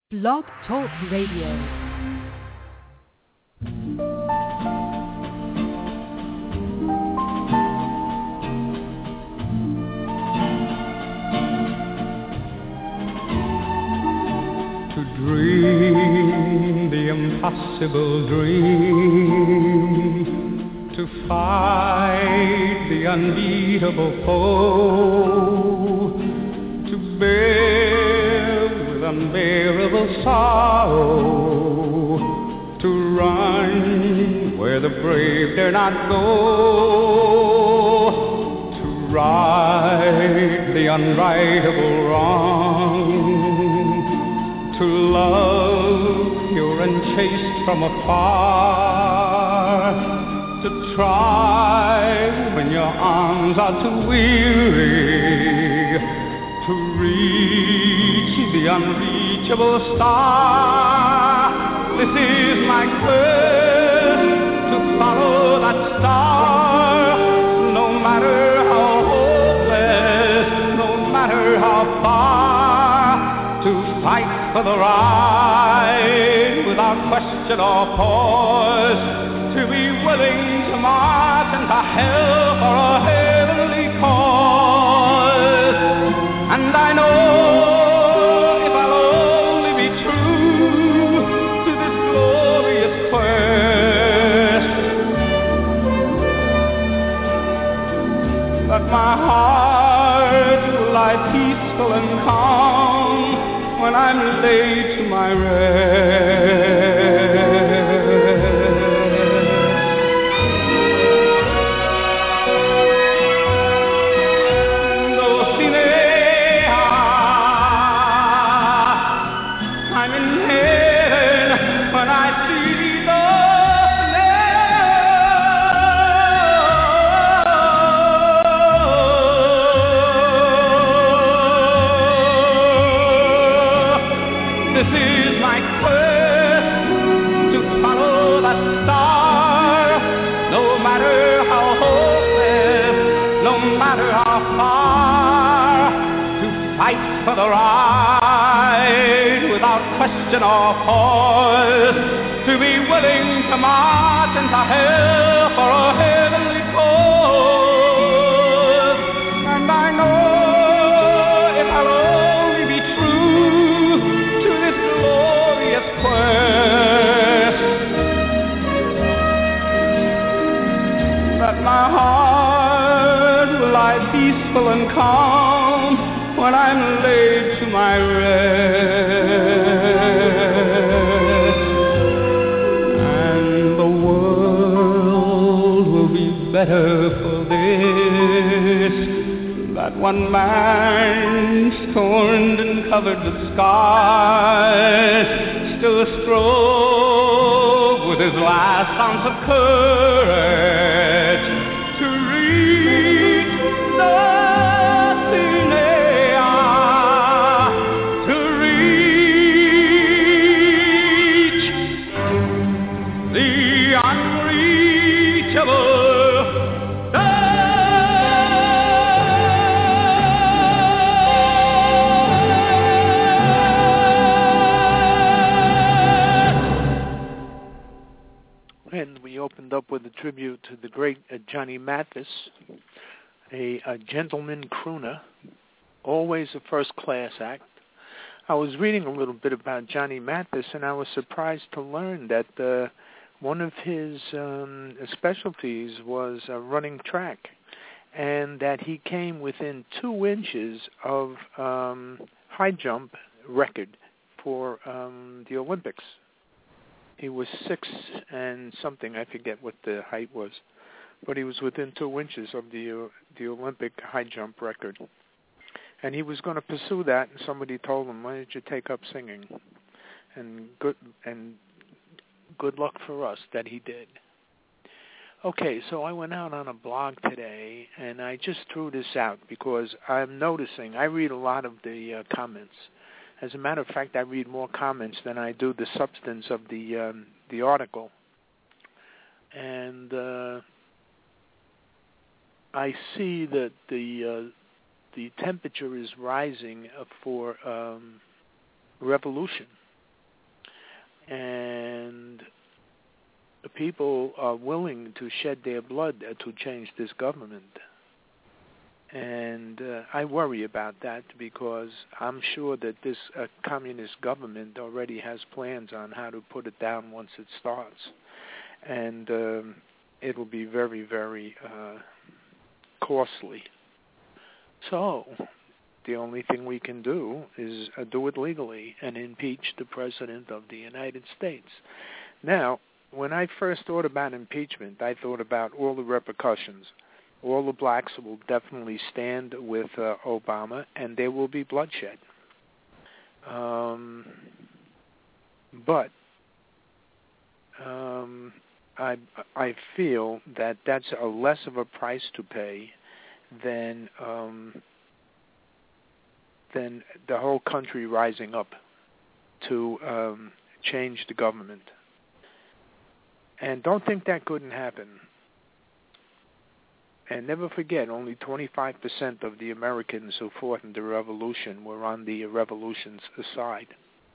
Blog Talk Radio. Dream the impossible dream, to fight the unbeatable foe, to bear with unbearable sorrow, to run where the brave dare not go, to right the unrightable wrong, to love pure and chaste from afar, to try when your arms are too weary, to reach the unreachable star. This is my quest, to follow that star, no matter how hopeless, no matter how far, to fight for the right without question or pause, to be willing to march into hell for a heavenly cause. And I know if I'll only be true to this glorious quest, that my heart will lie peaceful and calm when I'm laid to my rest. Dulcinea, I'm in heaven when I see This is my quest, to follow that star, no matter how hopeless, no matter how far, to fight for the right without question or pause, to be willing to march into hell for a heavenly cause. And I know if I'll only be true to this glorious quest, that my heart will lie peaceful and calm when I'm laid to my rest. And the world will be better for this, that one man scorned and covered with scars still strove with his last ounce of courage to reach Dulcinea, to reach the unreachable. And we opened up with a tribute to the great Johnny Mathis, a gentleman crooner, always a first-class act. I was reading a little bit about Johnny Mathis, and I was surprised to learn that one of his specialties was running track, and that he came within 2 inches of high jump record for the Olympics. He was 6 and something, I forget what the height was, but he was within 2 inches of the Olympic high jump record. And he was going to pursue that, and somebody told him, "Why don't you take up singing?" And good luck for us that he did. Okay, so I went out on a blog today, and I just threw this out because I'm noticing, I read a lot of the comments. As a matter of fact, I read more comments than I do the substance of the article. And I see that the temperature is rising for revolution and the people are willing to shed their blood to change this government. And I worry about that because I'm sure that this communist government already has plans on how to put it down once it starts. And it will be very, very costly. So the only thing we can do is do it legally and impeach the President of the United States. Now, when I first thought about impeachment, I thought about all the repercussions. All the blacks will definitely stand with Obama, and there will be bloodshed. But I feel that that's a less of a price to pay than the whole country rising up to change the government. And don't think that couldn't happen. And never forget, only 25% of the Americans who fought in the revolution were on the revolution's side.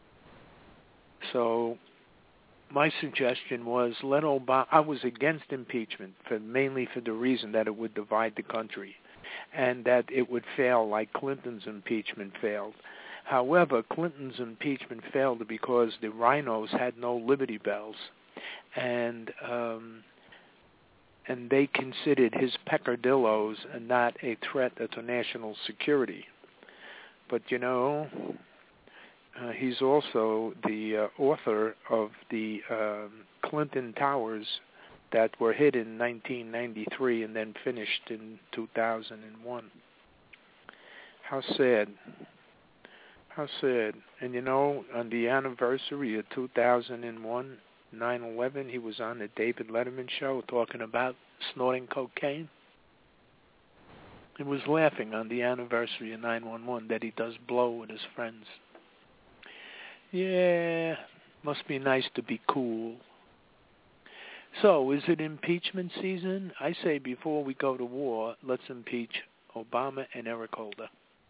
So my suggestion was let Obama. I was against impeachment, mainly for the reason that it would divide the country and that it would fail like Clinton's impeachment failed. However, Clinton's impeachment failed because the rhinos had no Liberty Bells, and they considered his peccadillos not a threat to national security. But, you know, he's also the author of the Clinton Towers that were hit in 1993 and then finished in 2001. How sad. How sad. And, you know, on the anniversary of 2001, 9/11, he was on the David Letterman show talking about snorting cocaine. He was laughing on the anniversary of 9/11 that he does blow with his friends. Yeah, must be nice to be cool. So, is it impeachment season? I say before we go to war, let's impeach Obama and Eric Holder.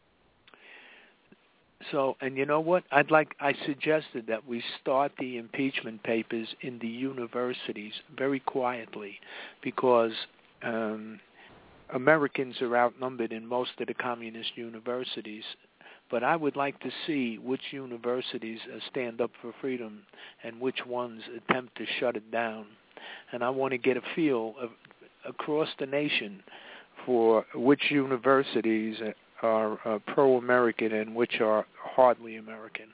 So, and you know what? I suggested that we start the impeachment papers in the universities very quietly because Americans are outnumbered in most of the communist universities. But I would like to see which universities stand up for freedom and which ones attempt to shut it down. And I want to get a feel across the nation for which universities are pro-American and which are hardly American.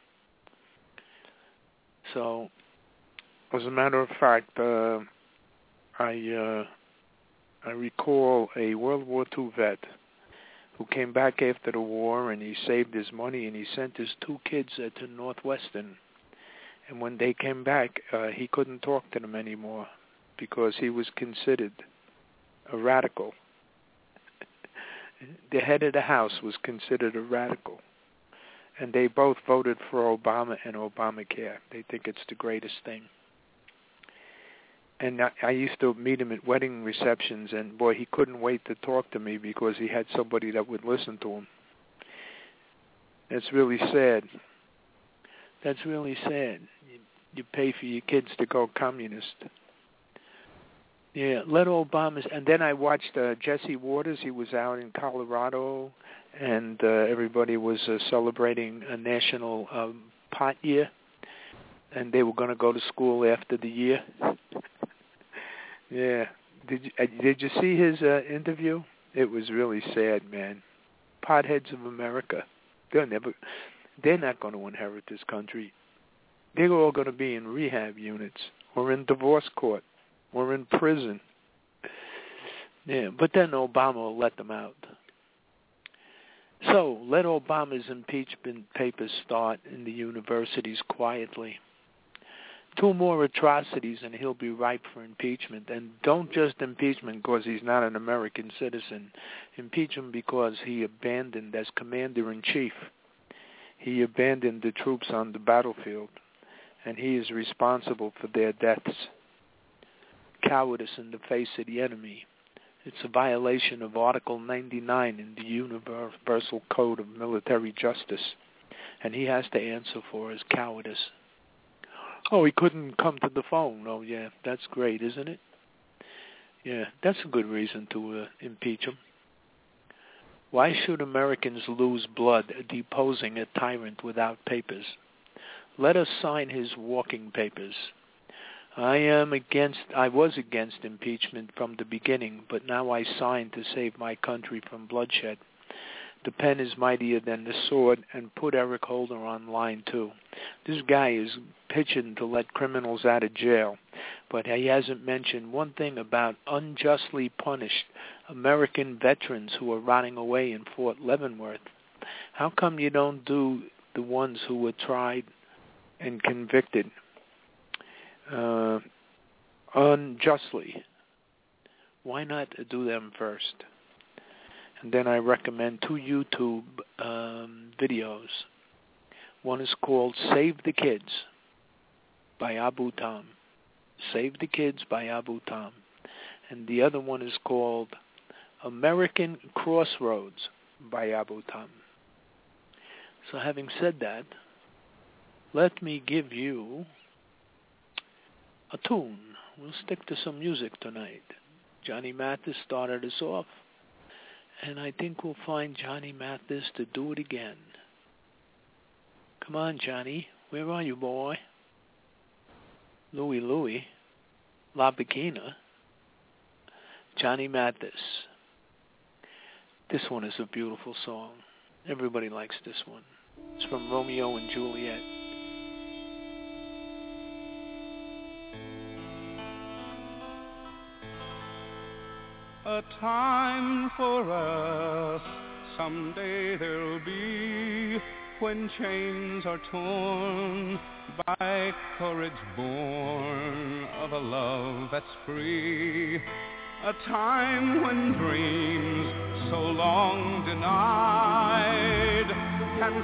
So, as a matter of fact, I recall a World War II vet who came back after the war, and he saved his money, and he sent his 2 kids to Northwestern. And when they came back, he couldn't talk to them anymore because he was considered a radical. The head of the house was considered a radical. And they both voted for Obama and Obamacare. They think it's the greatest thing. And I used to meet him at wedding receptions, and boy, he couldn't wait to talk to me because he had somebody that would listen to him. That's really sad. That's really sad. You pay for your kids to go communist. Yeah, let Obama. And then I watched Jesse Waters. He was out in Colorado, and everybody was celebrating a national pot year, and they were going to go to school after the year. Yeah. Did you see his interview? It was really sad, man. Potheads of America. They're not going to inherit this country. They're all going to be in rehab units or in divorce court or in prison. Yeah, but then Obama will let them out. So let Obama's impeachment papers start in the universities quietly. 2 more atrocities and he'll be ripe for impeachment. And don't just impeach him because he's not an American citizen. Impeach him because he abandoned, as commander-in-chief, he abandoned the troops on the battlefield, and he is responsible for their deaths. Cowardice in the face of the enemy. It's a violation of Article 99 in the Universal Code of Military Justice, and he has to answer for his cowardice. Oh, he couldn't come to the phone. Oh, yeah, that's great, isn't it? Yeah, that's a good reason to impeach him. Why should Americans lose blood deposing a tyrant without papers? Let us sign his walking papers. I was against impeachment from the beginning, but now I sign to save my country from bloodshed. The pen is mightier than the sword, and put Eric Holder on line too. This guy is pitching to let criminals out of jail, but he hasn't mentioned one thing about unjustly punished American veterans who are rotting away in Fort Leavenworth. How come you don't do the ones who were tried and convicted unjustly? Why not do them first? And then I recommend 2 YouTube videos. One is called Save the Kids by Abu Tam. Save the Kids by Abu Tam. And the other one is called American Crossroads by Abu Tam. So having said that, let me give you a tune. We'll stick to some music tonight. Johnny Mathis started us off, and I think we'll find Johnny Mathis to do it again. Come on, Johnny. Where are you, boy? Louie, La Bikina. Johnny Mathis. This one is a beautiful song. Everybody likes this one. It's from Romeo and Juliet. A time for us someday there'll be, when chains are torn by courage born of a love that's free. A time when dreams so long denied can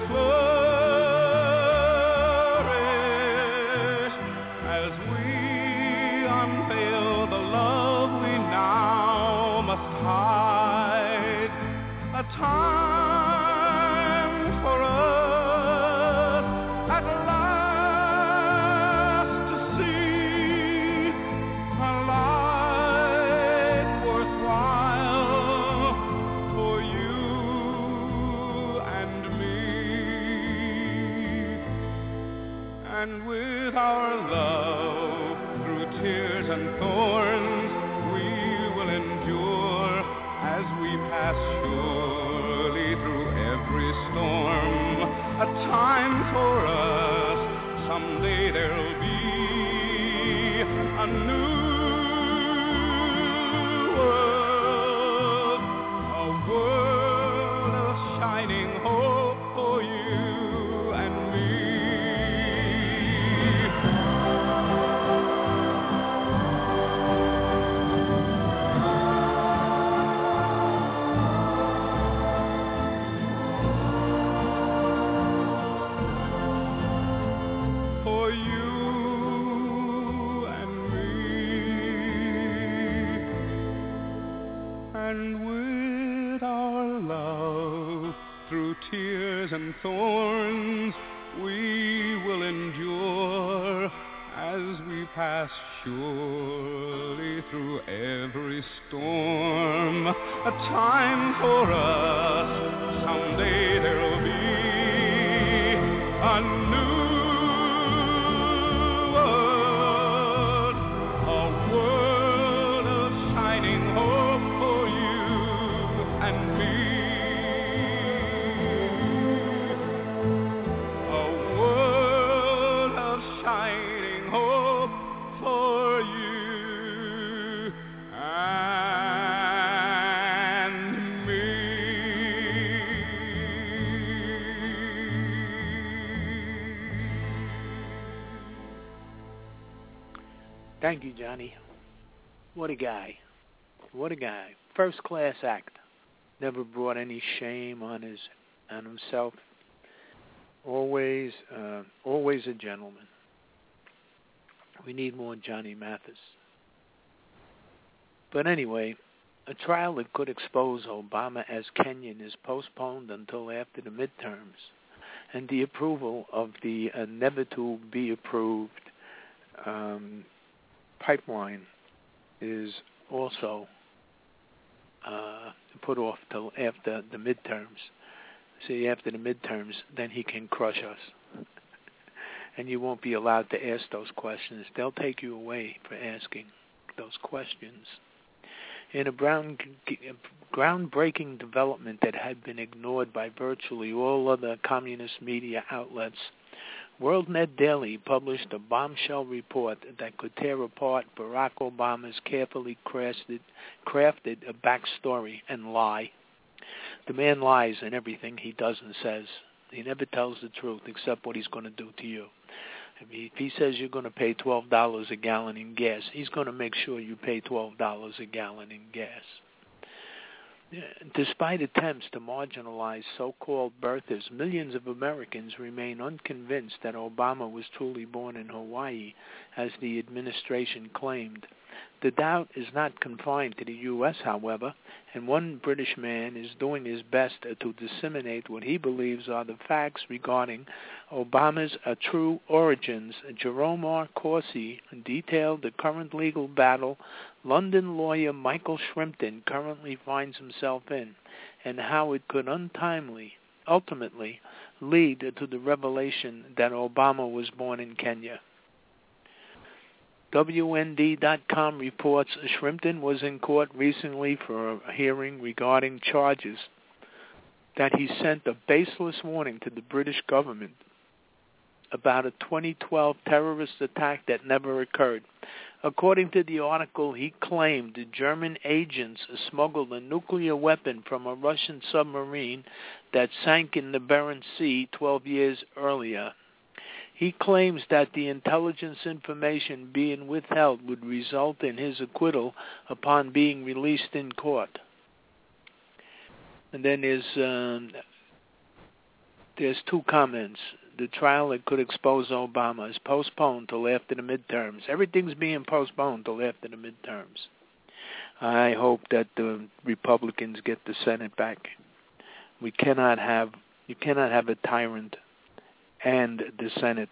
flourish as we unveil the love we now must hide. A time for us at last to see a life worthwhile for you and me. And with our love through tears and thorns we will endure as we pass surely through every storm. A time for us, someday there'll be a new world, a world of shining hope for you and me. For you and me. And with our love through tears and thorns we will endure as we pass surely through every storm. A time for us, someday there'll be a new world, a world of shining hope for you and me. A world of shining hope for you and me. Thank you, Johnny. What a guy. What a guy. First class act. Never brought any shame on himself. Always a gentleman. We need more Johnny Mathis. But anyway, a trial that could expose Obama as Kenyan is postponed until after the midterms, and the approval of the never to be approved pipeline is also put off till after the midterms. See, after the midterms, then he can crush us. And you won't be allowed to ask those questions. They'll take you away for asking those questions. In a groundbreaking development that had been ignored by virtually all other communist media outlets, WorldNet Daily published a bombshell report that could tear apart Barack Obama's carefully crafted backstory and lie. The man lies in everything he does and says. He never tells the truth except what he's going to do to you. I mean, if he says you're going to pay $12 a gallon in gas, he's going to make sure you pay $12 a gallon in gas. Despite attempts to marginalize so-called birthers, millions of Americans remain unconvinced that Obama was truly born in Hawaii, as the administration claimed. The doubt is not confined to the U.S., however, and one British man is doing his best to disseminate what he believes are the facts regarding Obama's true origins. Jerome R. Corsi detailed the current legal battle London lawyer Michael Shrimpton currently finds himself in, and how it could ultimately lead to the revelation that Obama was born in Kenya. WND.com reports Shrimpton was in court recently for a hearing regarding charges that he sent a baseless warning to the British government about a 2012 terrorist attack that never occurred. According to the article, he claimed German agents smuggled a nuclear weapon from a Russian submarine that sank in the Barents Sea 12 years earlier. He claims that the intelligence information being withheld would result in his acquittal upon being released in court. And then there's two comments. The trial that could expose Obama is postponed till after the midterms. Everything's being postponed till after the midterms. I hope that the Republicans get the Senate back. You cannot have a tyrant and the Senate.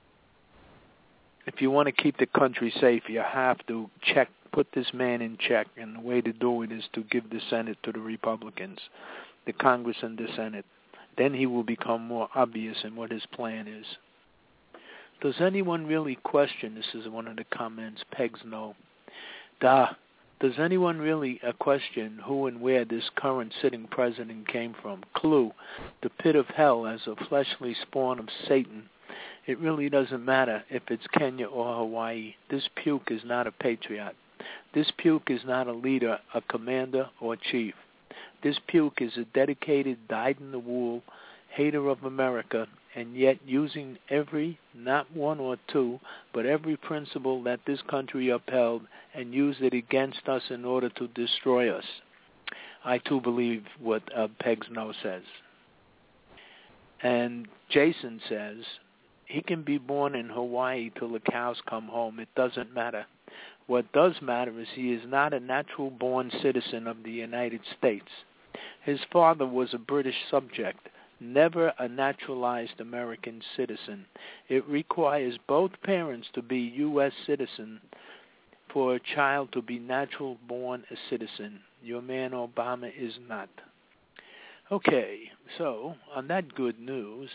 If you want to keep the country safe, you have to put this man in check, and the way to do it is to give the Senate to the Republicans, the Congress and the Senate. Then he will become more obvious in what his plan is. Does anyone really question, this is one of the comments, Pegs no. Does anyone really question who and where this current sitting president came from? Clue, the pit of hell as a fleshly spawn of Satan. It really doesn't matter if it's Kenya or Hawaii. This puke is not a patriot. This puke is not a leader, a commander, or chief. This puke is a dedicated, dyed-in-the-wool hater of America, and yet using every, not one or two, but every principle that this country upheld and used it against us in order to destroy us. I, too, believe what Pegs No says. And Jason says, he can be born in Hawaii till the cows come home. It doesn't matter. What does matter is he is not a natural-born citizen of the United States. His father was a British subject, never a naturalized American citizen. It requires both parents to be U.S. citizen for a child to be natural-born a citizen. Your man Obama is not. Okay, so on that good news,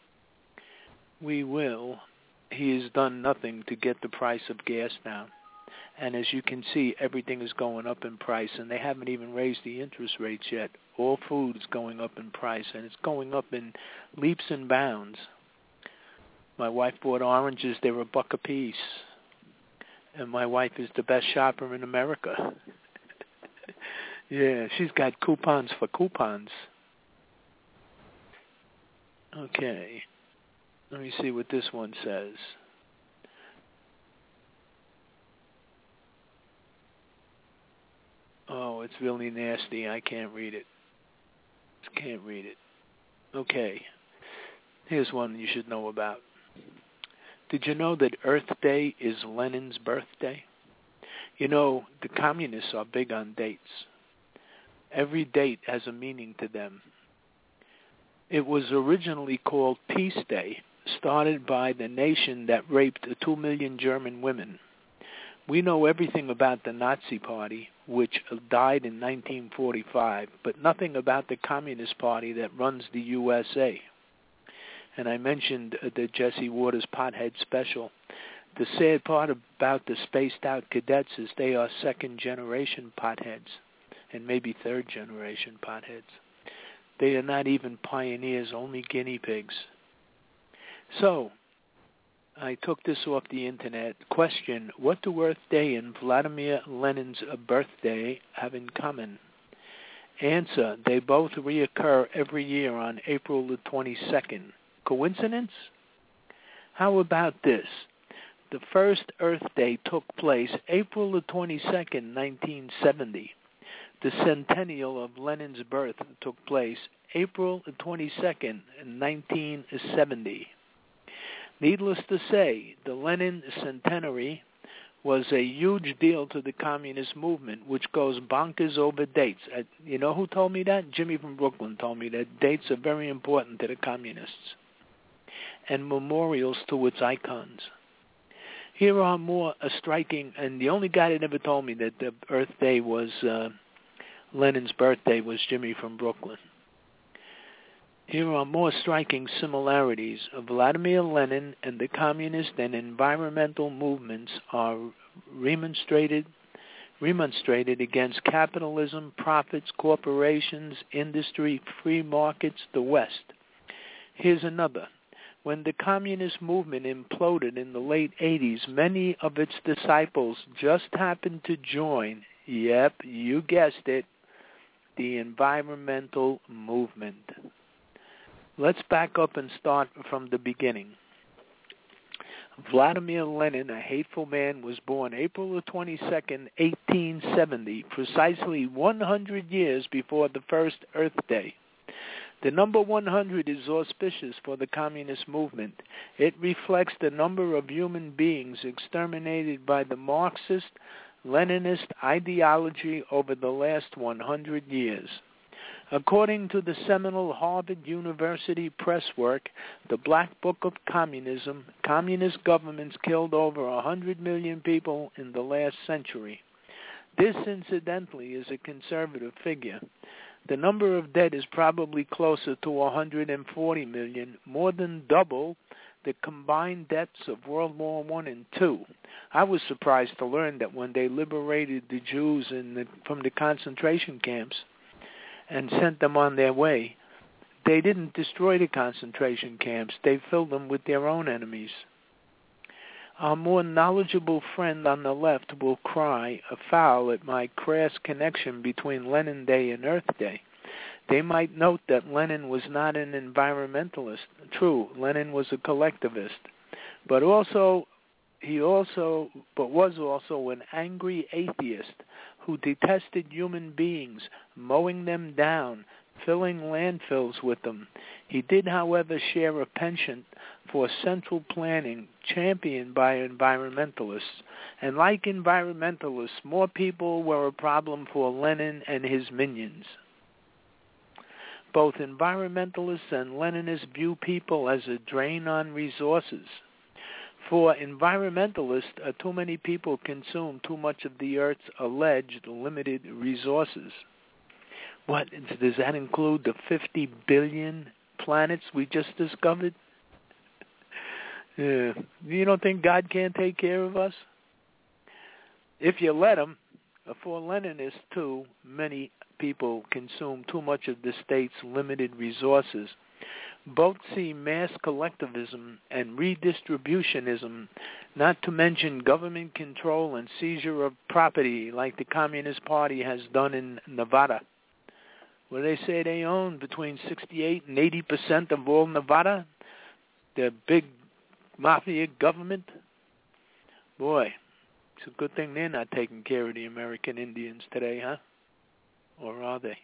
he has done nothing to get the price of gas down. And as you can see, everything is going up in price, and they haven't even raised the interest rates yet. All food is going up in price, and it's going up in leaps and bounds. My wife bought oranges. They were $1 a piece. And my wife is the best shopper in America. Yeah, she's got coupons for coupons. Okay. Let me see what this one says. Oh, it's really nasty. I can't read it. Okay. Here's one you should know about. Did you know that Earth Day is Lenin's birthday? You know, the communists are big on dates. Every date has a meaning to them. It was originally called Peace Day, started by the nation that raped 2 million German women. We know everything about the Nazi Party, which died in 1945, but nothing about the Communist Party that runs the USA. And I mentioned the Jesse Waters Pothead special. The sad part about the spaced-out cadets is they are second-generation potheads, and maybe third-generation potheads. They are not even pioneers, only guinea pigs. So, I took this off the internet. Question, what do Earth Day and Vladimir Lenin's birthday have in common? Answer, they both reoccur every year on April the 22nd. Coincidence? How about this? The first Earth Day took place April the 22nd, 1970. The centennial of Lenin's birth took place April the 22nd, 1970. Needless to say, the Lenin centenary was a huge deal to the communist movement, which goes bonkers over dates. You know who told me that? Jimmy from Brooklyn told me that dates are very important to the communists and memorials to its icons. Here are more striking, and the only guy that ever told me that the Earth Day was Lenin's birthday was Jimmy from Brooklyn. Here are more striking similarities. Vladimir Lenin and the communist and environmental movements are remonstrated against capitalism, profits, corporations, industry, free markets, the West. Here's another. When the communist movement imploded in the late 80s, many of its disciples just happened to join, yep, you guessed it, the environmental movement. Let's back up and start from the beginning. Vladimir Lenin, a hateful man, was born April the 22nd, 1870, precisely 100 years before the first Earth Day. The number 100 is auspicious for the communist movement. It reflects the number of human beings exterminated by the Marxist, Leninist ideology over the last 100 years. According to the seminal Harvard University press work, The Black Book of Communism, communist governments killed over 100 million people in the last century. This, incidentally, is a conservative figure. The number of dead is probably closer to 140 million, more than double the combined deaths of World War I and II. I was surprised to learn that when they liberated the Jews from the concentration camps and sent them on their way, they didn't destroy the concentration camps. They filled them with their own enemies. Our more knowledgeable friend on the left will cry foul at my crass connection between Lenin Day and Earth Day. They might note that Lenin was not an environmentalist. True, Lenin was a collectivist, but was also an angry atheist who detested human beings, mowing them down, filling landfills with them. He did, however, share a penchant for central planning championed by environmentalists. And like environmentalists, more people were a problem for Lenin and his minions. Both environmentalists and Leninists view people as a drain on resources. For environmentalists, too many people consume too much of the Earth's alleged limited resources. What, does that include the 50 billion planets we just discovered? You don't think God can't take care of us? If you let him. For Leninists, too, many people consume too much of the state's limited resources. Both see mass collectivism and redistributionism, not to mention government control and seizure of property like the Communist Party has done in Nevada, where they say they own between 68 and 80% of all Nevada, the big mafia government. Boy, it's a good thing they're not taking care of the American Indians today, huh? Or are they?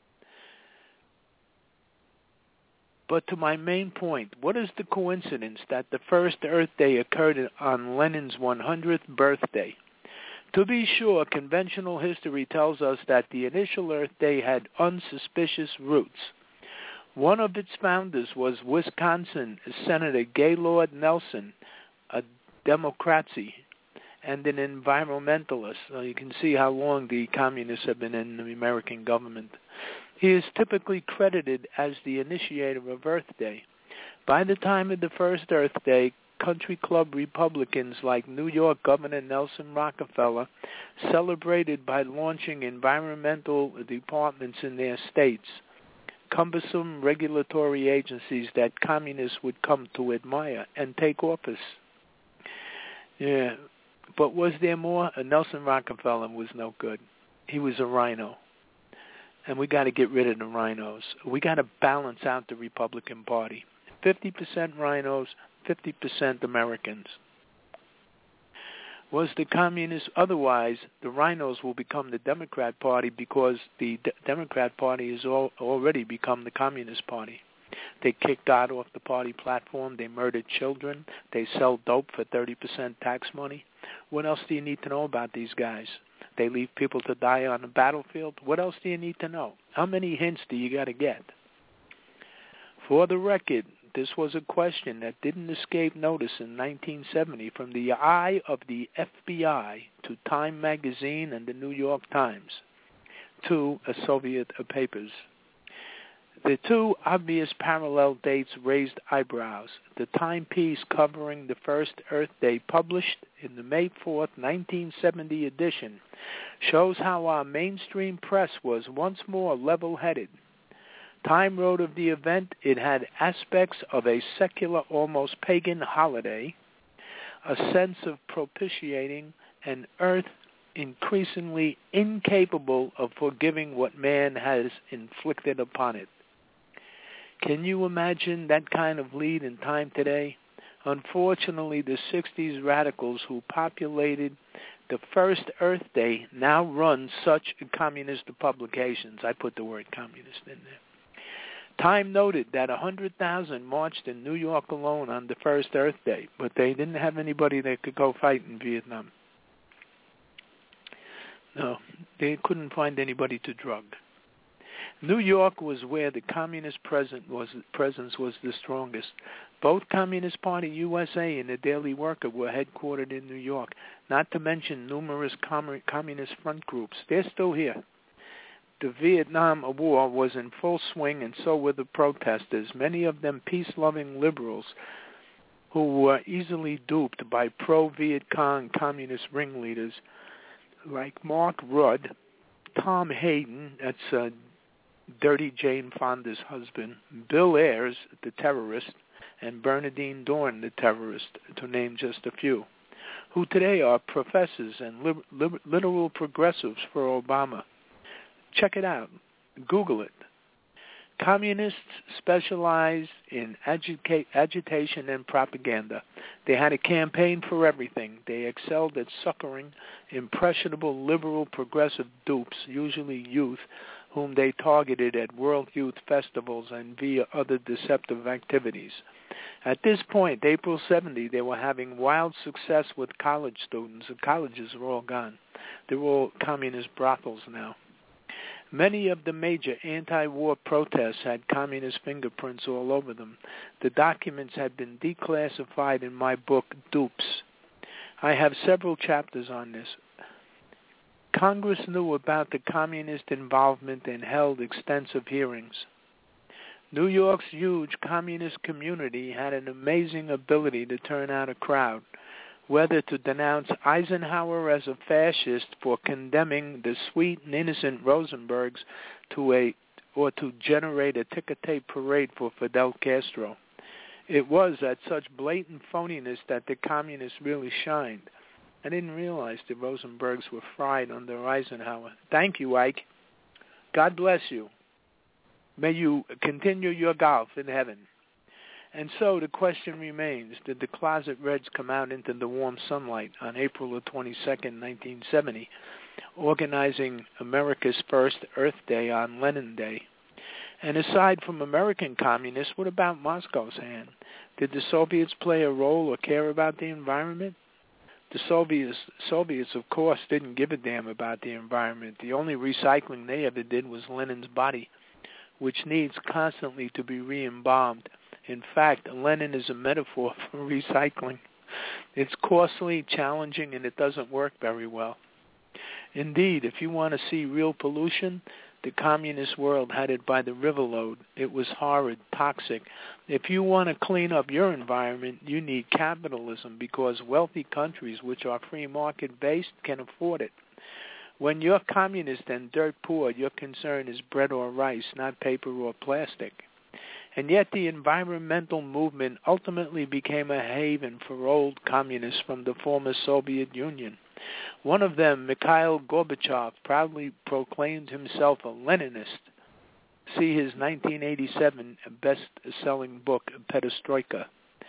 But to my main point, what is the coincidence that the first Earth Day occurred on Lenin's 100th birthday? To be sure, conventional history tells us that the initial Earth Day had unsuspicious roots. One of its founders was Wisconsin Senator Gaylord Nelson, a Democracy, and an environmentalist. So you can see how long the communists have been in the American government. He is typically credited as the initiator of Earth Day. By the time of the first Earth Day, country club Republicans like New York Governor Nelson Rockefeller celebrated by launching environmental departments in their states, cumbersome regulatory agencies that communists would come to admire and take office. Yeah, but was there more? Nelson Rockefeller was no good. He was a rhino. And we got to get rid of the rhinos. We got to balance out the Republican Party. 50% rhinos, 50% Americans. Was the communists otherwise? The rhinos will become the Democrat Party because the Democrat Party has already become the Communist Party. They kicked God off the party platform. They murdered children. They sell dope for 30% tax money. What else do you need to know about these guys? They leave people to die on the battlefield. What else do you need to know? How many hints do you got to get? For the record, this was a question that didn't escape notice in 1970 from the eye of the FBI to Time magazine and the New York Times, two Soviet papers. The two obvious parallel dates raised eyebrows. The timepiece covering the first Earth Day, published in the May 4th, 1970 edition, shows how our mainstream press was once more level-headed. Time wrote of the event, it had aspects of a secular, almost pagan holiday, a sense of propitiating an earth increasingly incapable of forgiving what man has inflicted upon it. Can you imagine that kind of lead in Time today? Unfortunately, the 60s radicals who populated the first Earth Day now run such communist publications. I put the word communist in there. Time noted that 100,000 marched in New York alone on the first Earth Day, but they didn't have anybody that could go fight in Vietnam. No, they couldn't find anybody to drug. New York was where the communist presence was the strongest. Both Communist Party USA and the Daily Worker were headquartered in New York, not to mention numerous communist front groups. They're still here. The Vietnam War was in full swing, and so were the protesters, many of them peace-loving liberals who were easily duped by pro-Viet Cong communist ringleaders like Mark Rudd, Tom Hayden, that's Dirty Jane Fonda's husband, Bill Ayers, the terrorist, and Bernardine Dorn, the terrorist, to name just a few, who today are professors and literal progressives for Obama. Check it out. Google it. Communists specialized in agitation and propaganda. They had a campaign for everything. They excelled at succoring impressionable liberal progressive dupes, usually youth, whom they targeted at World Youth Festivals and via other deceptive activities. At this point, April 70, they were having wild success with college students. The colleges are all gone. They're all communist brothels now. Many of the major anti-war protests had communist fingerprints all over them. The documents had been declassified in my book, Dupes. I have several chapters on this. Congress knew about the communist involvement and held extensive hearings. New York's huge communist community had an amazing ability to turn out a crowd, whether to denounce Eisenhower as a fascist for condemning the sweet and innocent Rosenbergs or to generate a ticker-tape parade for Fidel Castro. It was at such blatant phoniness that the communists really shined. I didn't realize the Rosenbergs were fried under Eisenhower. Thank you, Ike. God bless you. May you continue your golf in heaven. And so the question remains, did the Closet Reds come out into the warm sunlight on April the 22nd, 1970, organizing America's first Earth Day on Lenin Day? And aside from American communists, what about Moscow's hand? Did the Soviets play a role or care about the environment? The Soviets, of course, didn't give a damn about the environment. The only recycling they ever did was Lenin's body, which needs constantly to be re-embalmed. In fact, Lenin is a metaphor for recycling. It's costly, challenging, and it doesn't work very well. Indeed, if you want to see real pollution, the communist world had it by the riverload. It was horrid, toxic. If you want to clean up your environment, you need capitalism, because wealthy countries, which are free market-based, can afford it. When you're communist and dirt poor, your concern is bread or rice, not paper or plastic. And yet the environmental movement ultimately became a haven for old communists from the former Soviet Union. One of them, Mikhail Gorbachev, proudly proclaimed himself a Leninist. See his 1987 best-selling book, Perestroika.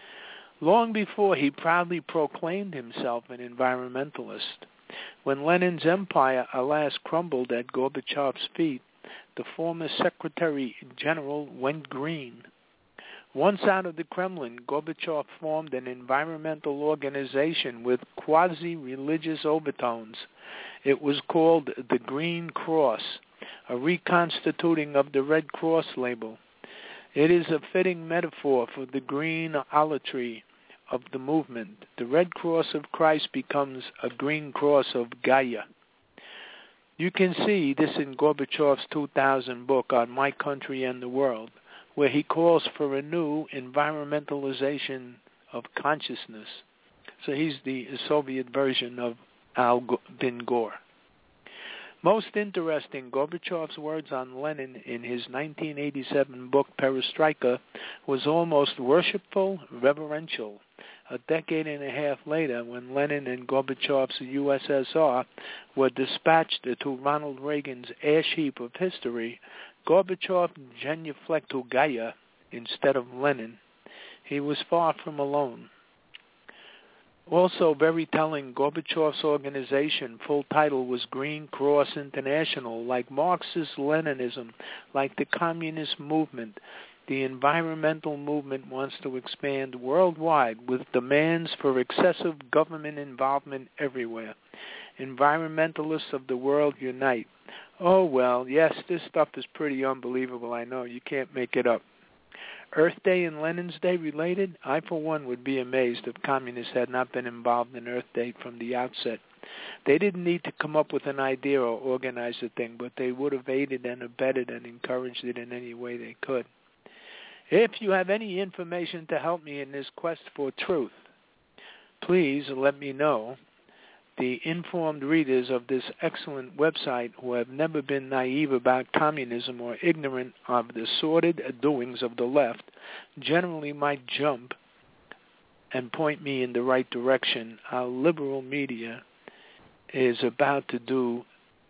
Long before, he proudly proclaimed himself an environmentalist. When Lenin's empire alas crumbled at Gorbachev's feet, the former Secretary General went green. Once out of the Kremlin, Gorbachev formed an environmental organization with quasi-religious overtones. It was called the Green Cross, a reconstituting of the Red Cross label. It is a fitting metaphor for the green olive tree of the movement. The Red Cross of Christ becomes a green cross of Gaia. You can see this in Gorbachev's 2000 book on My Country and the World, where he calls for a new environmentalization of consciousness. So he's the Soviet version of Al Bin Gore. Most interesting, Gorbachev's words on Lenin in his 1987 book Perestroika was almost worshipful, reverential. A decade and a half later, when Lenin and Gorbachev's USSR were dispatched to Ronald Reagan's ash heap of history, Gorbachev genuflected Gaia instead of Lenin. He was far from alone. Also very telling, Gorbachev's organization full title was Green Cross International. Like Marxist-Leninism, like the communist movement, the environmental movement wants to expand worldwide with demands for excessive government involvement everywhere. Environmentalists of the world unite. Oh, well, yes, this stuff is pretty unbelievable, I know. You can't make it up. Earth Day and Lenin's Day related? I, for one, would be amazed if communists had not been involved in Earth Day from the outset. They didn't need to come up with an idea or organize a thing, but they would have aided and abetted and encouraged it in any way they could. If you have any information to help me in this quest for truth, please let me know. The informed readers of this excellent website who have never been naive about communism or ignorant of the sordid doings of the left generally might jump and point me in the right direction. Our liberal media isn't about to do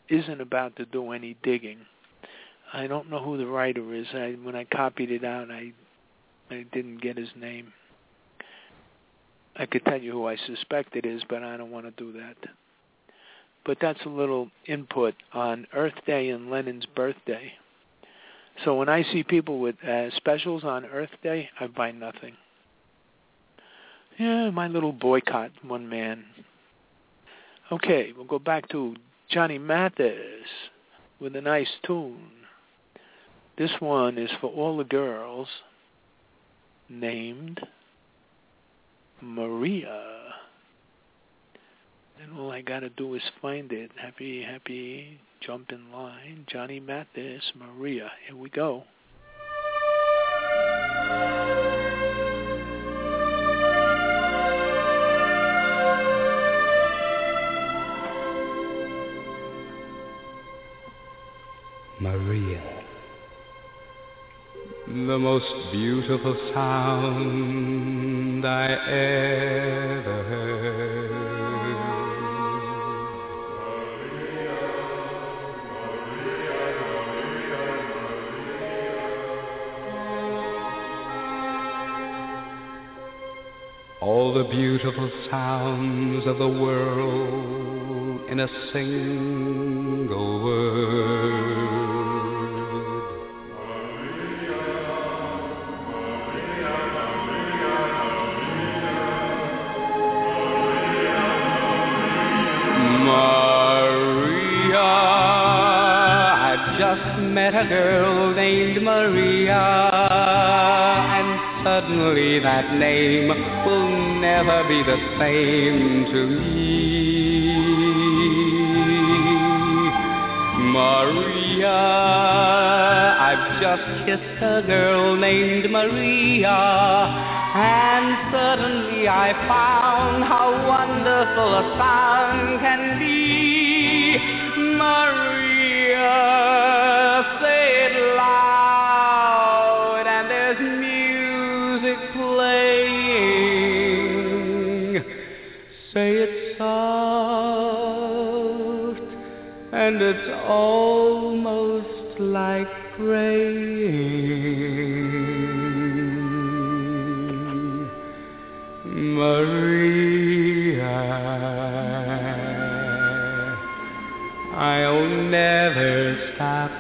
any digging. I don't know who the writer is. When I copied it out, I didn't get his name. I could tell you who I suspect it is, but I don't want to do that. But that's a little input on Earth Day and Lenin's birthday. So when I see people with specials on Earth Day, I buy nothing. Yeah, my little boycott, one man. Okay, we'll go back to Johnny Mathis with a nice tune. This one is for all the girls named Maria. And all I gotta do is find it. Happy, jump in line. Johnny Mathis, Maria. Here we go. Maria. The most beautiful sound I ever heard. Maria, Maria, Maria, Maria. All the beautiful sounds of the world in a single word. met a girl named Maria, and suddenly that name will never be the same to me. Maria, I've just kissed a girl named Maria, and suddenly I found how wonderful a sound can be. Maria, say it loud, and there's music playing. Say it soft, and it's almost like praying. Maria, I'll never stop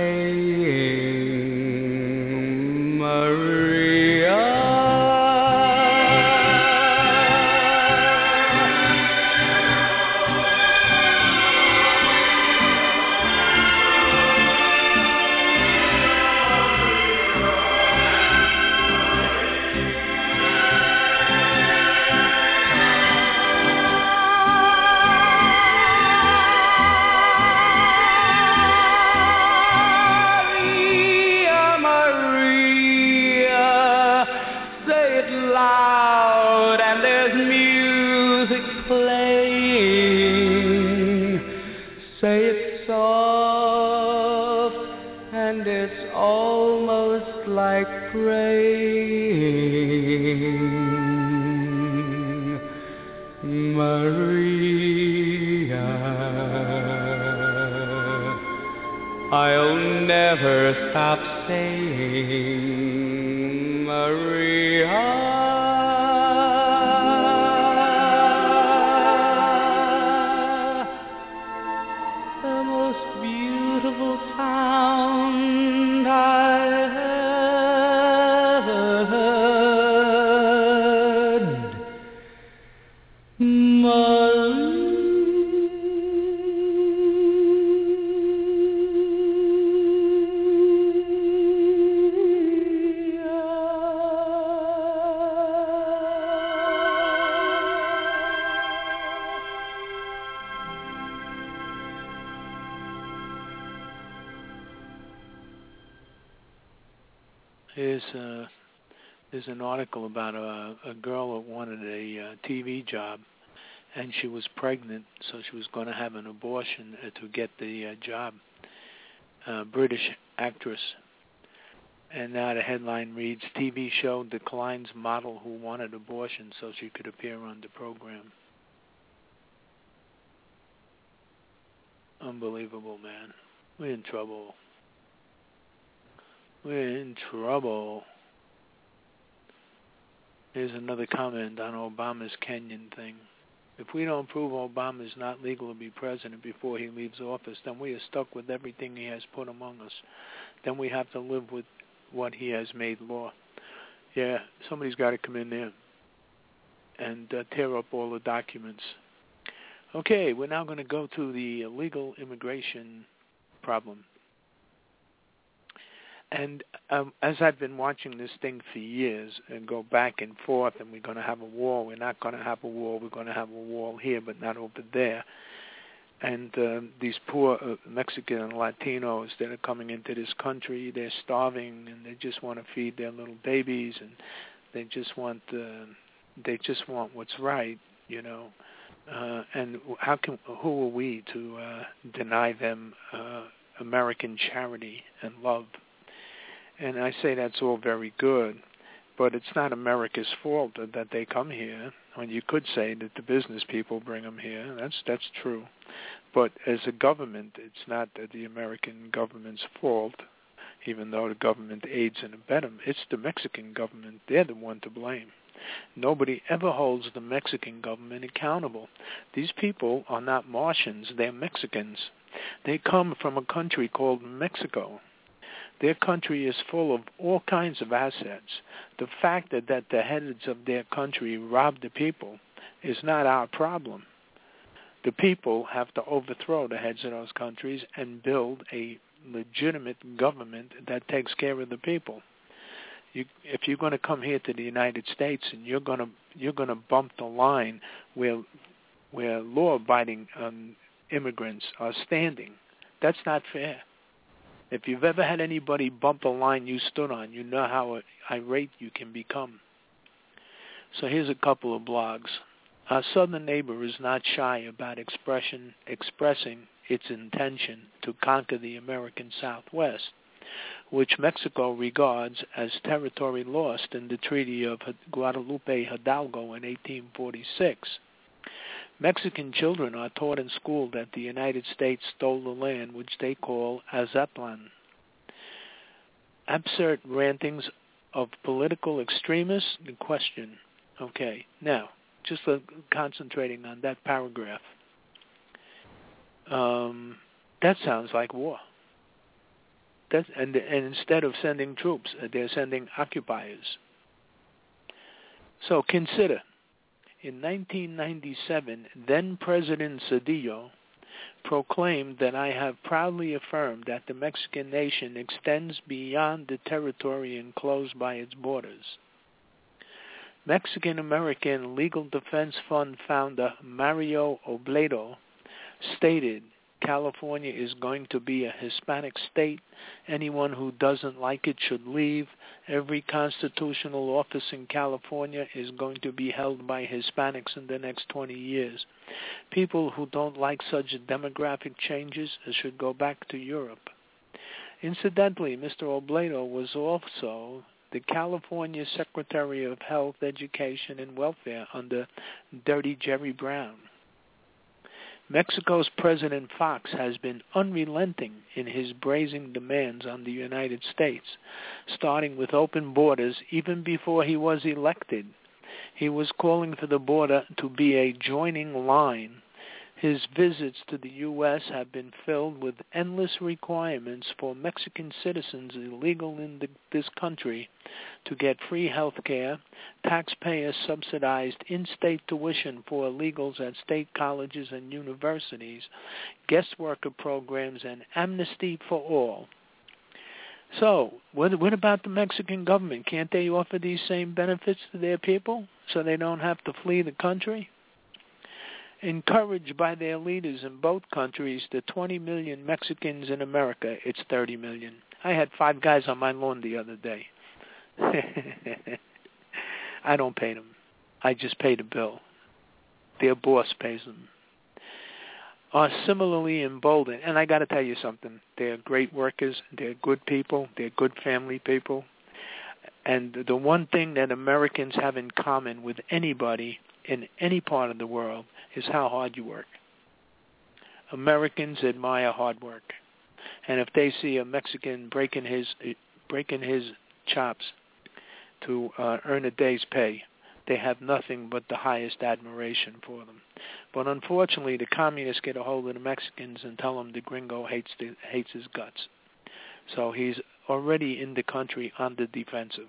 saying Maria. Praying, Maria, I'll never stop saying Maria. The most beautiful sound I There's an article about a girl that wanted a TV job, and she was pregnant, so she was going to have an abortion to get the job. British actress. And now the headline reads, TV show declines model who wanted abortion so she could appear on the program. Unbelievable, man. We're in trouble. We're in trouble. Here's another comment on Obama's Kenyan thing. If we don't prove Obama is not legal to be president before he leaves office, then we are stuck with everything he has put among us. Then we have to live with what he has made law. Yeah, somebody's got to come in there and tear up all the documents. Okay, we're now going to go to the illegal immigration problem. And as I've been watching this thing for years and go back and forth, and we're going to have a wall, we're not going to have a wall, we're going to have a wall here but not over there. And these poor Mexican and Latinos that are coming into this country, they're starving and they just want to feed their little babies, and they just want what's right, you know. And who are we to deny them American charity and love? And I say that's all very good, but it's not America's fault that they come here. I mean, you could say that the business people bring them here. That's true. But as a government, it's not the American government's fault, even though the government aids and abets them. It's the Mexican government. They're the one to blame. Nobody ever holds the Mexican government accountable. These people are not Martians. They're Mexicans. They come from a country called Mexico. Their country is full of all kinds of assets. The fact that the heads of their country rob the people is not our problem. The people have to overthrow the heads of those countries and build a legitimate government that takes care of the people. If you're going to come here to the United States and you're going to bump the line where law-abiding immigrants are standing, that's not fair. If you've ever had anybody bump the line you stood on, you know how irate you can become. So here's a couple of blogs. Our southern neighbor is not shy about expressing its intention to conquer the American Southwest, which Mexico regards as territory lost in the Treaty of Guadalupe Hidalgo in 1846. Mexican children are taught in school that the United States stole the land which they call Aztlan. Absurd rantings of political extremists? The question. Okay, now, just concentrating on that paragraph. That sounds like war. And instead of sending troops, they're sending occupiers. So consider, in 1997, then-President Zedillo proclaimed that I have proudly affirmed that the Mexican nation extends beyond the territory enclosed by its borders. Mexican-American Legal Defense Fund founder Mario Obledo stated, California is going to be a Hispanic state. Anyone who doesn't like it should leave. Every constitutional office in California is going to be held by Hispanics in the next 20 years. People who don't like such demographic changes should go back to Europe. Incidentally, Mr. Obledo was also the California Secretary of Health, Education, and Welfare under Dirty Jerry Brown. Mexico's President Fox has been unrelenting in his brazen demands on the United States, starting with open borders even before he was elected. He was calling for the border to be a joining line. His visits to the U.S. have been filled with endless requirements for Mexican citizens illegal in this country to get free health care, taxpayer-subsidized in-state tuition for illegals at state colleges and universities, guest worker programs, and amnesty for all. So, what about the Mexican government? Can't they offer these same benefits to their people so they don't have to flee the country? Encouraged by their leaders in both countries, the 20 million Mexicans in America, it's 30 million. I had 5 guys on my lawn the other day. I don't pay them. I just pay the bill. Their boss pays them. Are similarly emboldened. And I got to tell you something. They're great workers. They're good people. They're good family people. And the one thing that Americans have in common with anybody in any part of the world is how hard you work. Americans admire hard work. And if they see a Mexican breaking his chops to earn a day's pay, they have nothing but the highest admiration for them. But unfortunately, the communists get a hold of the Mexicans and tell them the gringo hates his guts. So he's already in the country on the defensive.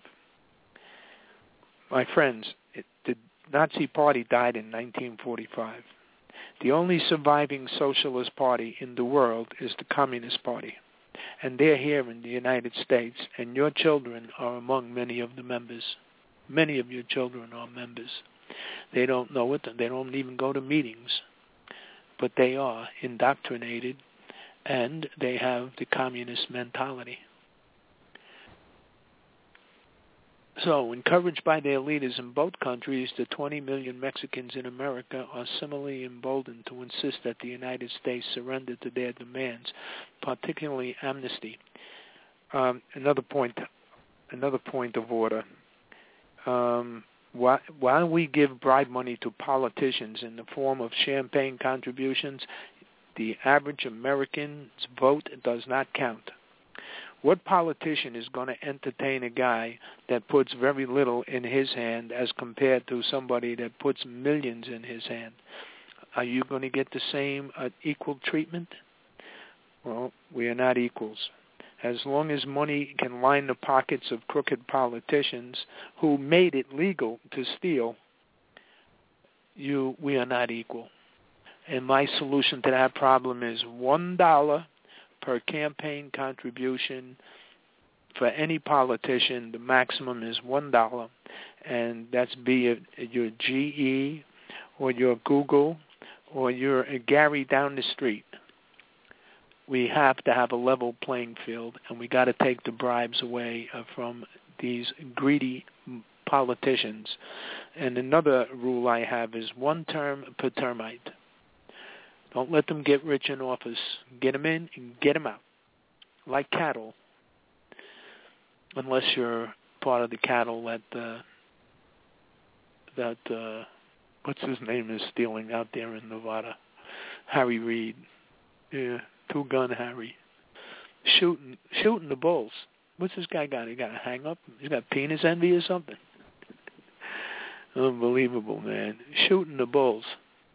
My friends, the Nazi Party died in 1945. The only surviving socialist party in the world is the Communist Party. And they're here in the United States, and your children are among many of the members. Many of your children are members. They don't know it, and they don't even go to meetings. But they are indoctrinated, and they have the communist mentality. So, encouraged by their leaders in both countries, the 20 million Mexicans in America are similarly emboldened to insist that the United States surrender to their demands, particularly amnesty. Another point of order. While we give bribe money to politicians in the form of champagne contributions, the average American's vote does not count. What politician is going to entertain a guy that puts very little in his hand as compared to somebody that puts millions in his hand? Are you going to get the same equal treatment? Well, we are not equals. As long as money can line the pockets of crooked politicians who made it legal to steal, we are not equal. And my solution to that problem is $1 per campaign contribution for any politician. The maximum is $1, and that's be it your GE or your Google or your Gary down the street. We have to have a level playing field, and we got to take the bribes away from these greedy politicians. And another rule I have is 1 term per termite. Don't let them get rich in office. Get them in and get them out, like cattle. Unless you're part of the cattle that what's his name is stealing out there in Nevada, Harry Reid. Yeah, 2-gun Harry, shooting the bulls. What's this guy got? He got a hang up? He's got penis envy or something? Unbelievable, man. Shooting the bulls.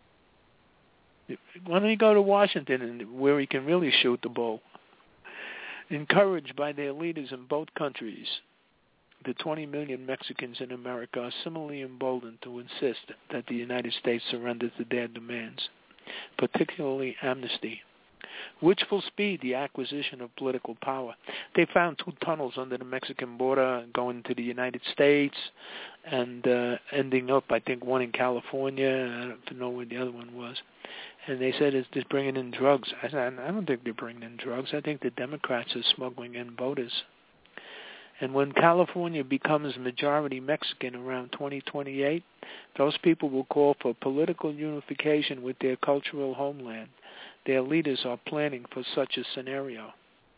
Why don't you go to Washington and where he can really shoot the bull? Encouraged by their leaders in both countries, the 20 million Mexicans in America are similarly emboldened to insist that the United States surrender to their demands, particularly amnesty, which will speed the acquisition of political power. They found 2 tunnels under the Mexican border going to the United States and ending up, I think, one in California. I don't know where the other one was. And they said it's just bringing in drugs. I said, I don't think they're bringing in drugs. I think the Democrats are smuggling in voters. And when California becomes majority Mexican around 2028, those people will call for political unification with their cultural homeland. Their leaders are planning for such a scenario.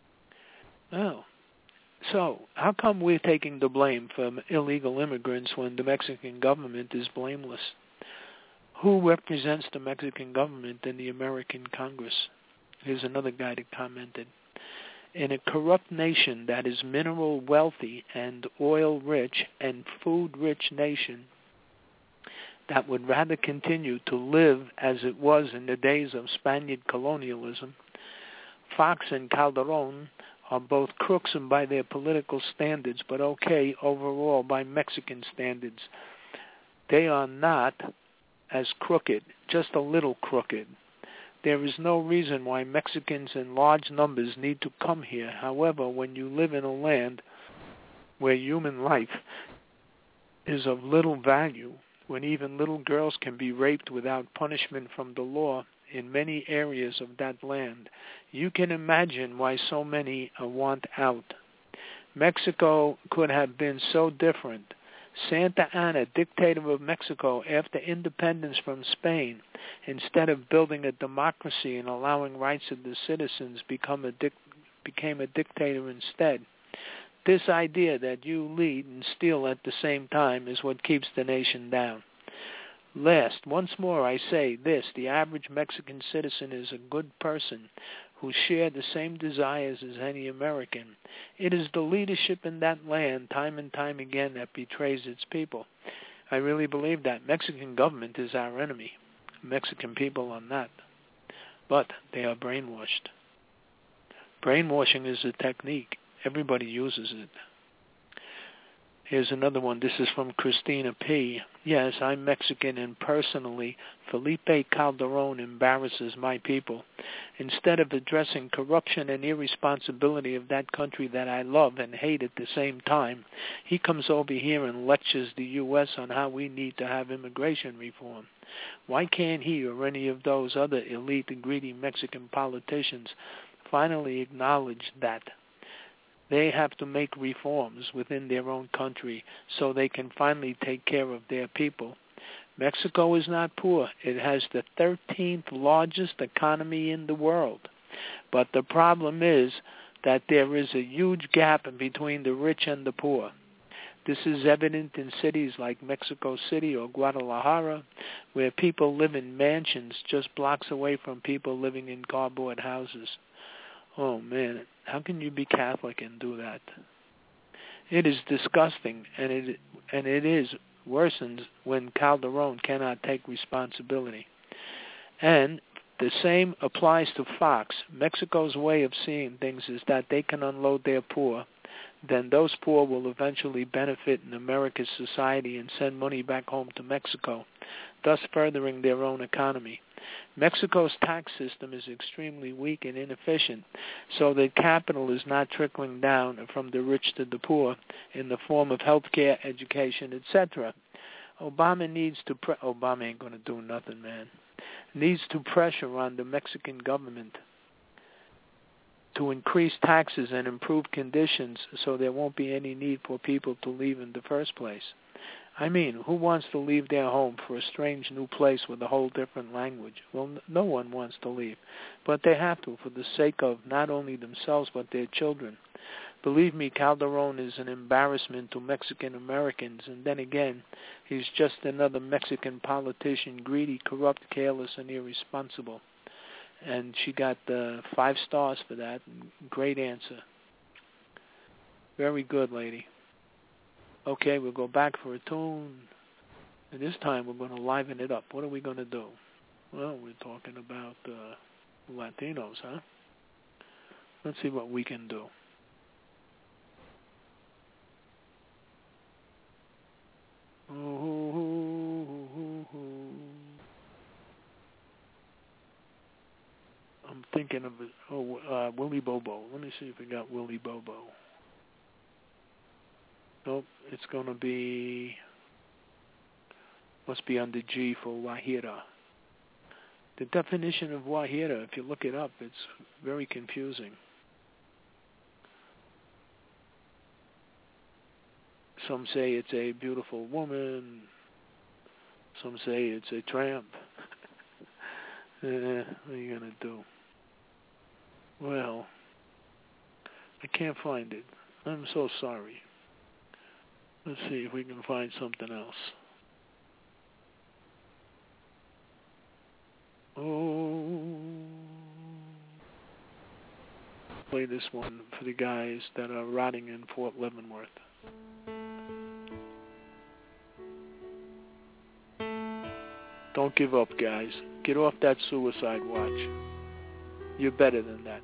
Oh, so how come we're taking the blame for illegal immigrants when the Mexican government is blameless? Who represents the Mexican government in the American Congress? Here's another guy that commented. In a corrupt nation that is mineral wealthy and oil rich and food rich nation that would rather continue to live as it was in the days of Spaniard colonialism, Fox and Calderon are both crooks and by their political standards, but okay overall by Mexican standards. They are not as crooked, just a little crooked. There is no reason why Mexicans in large numbers need to come here. However, when you live in a land where human life is of little value, when even little girls can be raped without punishment from the law in many areas of that land, you can imagine why so many want out. Mexico could have been so different. Santa Anna, dictator of Mexico after independence from Spain, instead of building a democracy and allowing rights of the citizens, became a dictator instead. This idea that you lead and steal at the same time is what keeps the nation down. Last, once more I say this, the average Mexican citizen is a good person who share the same desires as any American. It is the leadership in that land, time and time again, that betrays its people. I really believe that. Mexican government is our enemy. Mexican people are not. But they are brainwashed. Brainwashing is a technique. Everybody uses it. Here's another one. This is from Christina P. Yes, I'm Mexican, and personally, Felipe Calderon embarrasses my people. Instead of addressing corruption and irresponsibility of that country that I love and hate at the same time, he comes over here and lectures the U.S. on how we need to have immigration reform. Why can't he or any of those other elite and greedy Mexican politicians finally acknowledge that they have to make reforms within their own country so they can finally take care of their people? Mexico is not poor. It has the 13th largest economy in the world. But the problem is that there is a huge gap between the rich and the poor. This is evident in cities like Mexico City or Guadalajara, where people live in mansions just blocks away from people living in cardboard houses. Oh, man, how can you be Catholic and do that? It is disgusting, and it is worsens when Calderon cannot take responsibility. And the same applies to Fox. Mexico's way of seeing things is that they can unload their poor, then those poor will eventually benefit in America's society and send money back home to Mexico, thus furthering their own economy. Mexico's tax system is extremely weak and inefficient, so that capital is not trickling down from the rich to the poor in the form of health care, education, etc. Obama needs to Obama ain't going to do nothing, man. Needs to pressure on the Mexican government to increase taxes and improve conditions so there won't be any need for people to leave in the first place. I mean, who wants to leave their home for a strange new place with a whole different language? Well, no one wants to leave, but they have to for the sake of not only themselves but their children. Believe me, Calderon is an embarrassment to Mexican Americans, and then again, he's just another Mexican politician, greedy, corrupt, careless, and irresponsible. And she got 5 stars for that. Great answer. Very good, lady. Okay, we'll go back for a tune. And this time we're going to liven it up. What are we going to do? Well, we're talking about Latinos, huh? Let's see what we can do. I'm thinking of Willie Bobo. Let me see if we got Willie Bobo. Nope, it's going to be, must be under G for Guajira. The definition of Guajira, if you look it up, it's very confusing. Some say it's a beautiful woman. Some say it's a tramp. What are you going to do? Well, I can't find it. I'm so sorry. Let's see if we can find something else. Play this one for the guys that are rotting in Fort Leavenworth. Don't give up, guys. Get off that suicide watch. You're better than that.